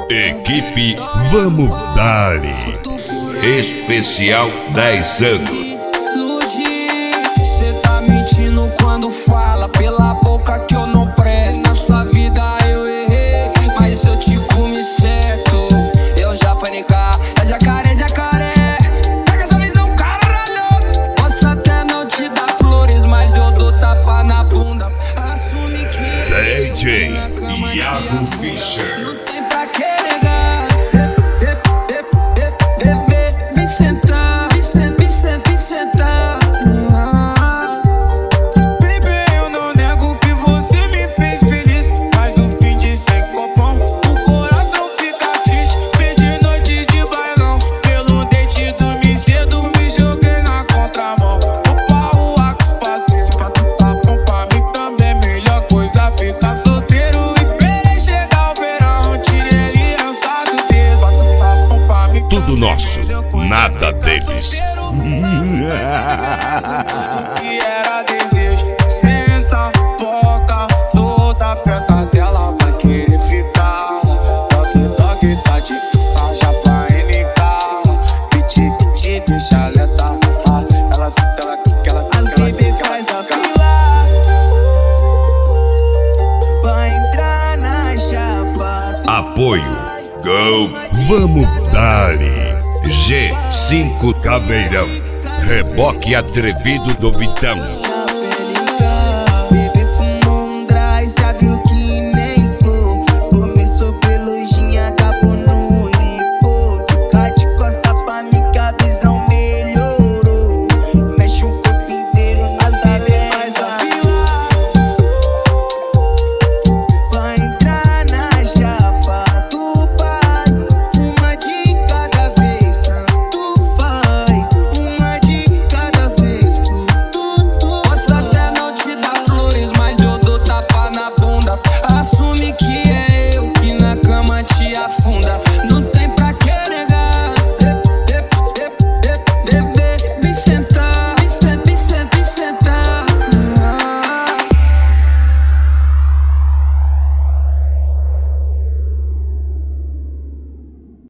Equipe Vamos Dali. Especial 10 anos. Cê tá mentindo quando fala pela boca que eu não presto. Na sua vida eu errei, mas eu te comi certo. Eu já fui cá, é jacaré, jacaré. Pega essa visão, caralho. Posso até não te dar flores, mas eu dou tapa na bunda. Assume que DJ Iago Fischer. não tem pra que negar. Vem sentar, vem sentar. Baby, eu não nego que você me fez feliz, mas no fim de 100 copão o coração fica triste. Perdi noite de bailão, pelo date dormi cedo, me joguei na contramão. Opa, o Acos paciência pra tu tá bom pra mim também. Melhor coisa ficar solteiro. Esperei chegar o verão, tirei aliança do dedo. Pra tu tá bom pra mim Tudo nosso, nada deles. que era desejo. Senta, foca, toda perto dela vai querer ficar. Dog tá de já pra NK. Piti, deixa alerta. Ela senta, ela quica, ela quica. As baby faz a fila pra entrar na chapa. Apoio Go Vamos Dali. G5 Caveirão. Reboque atrevido do Vitão.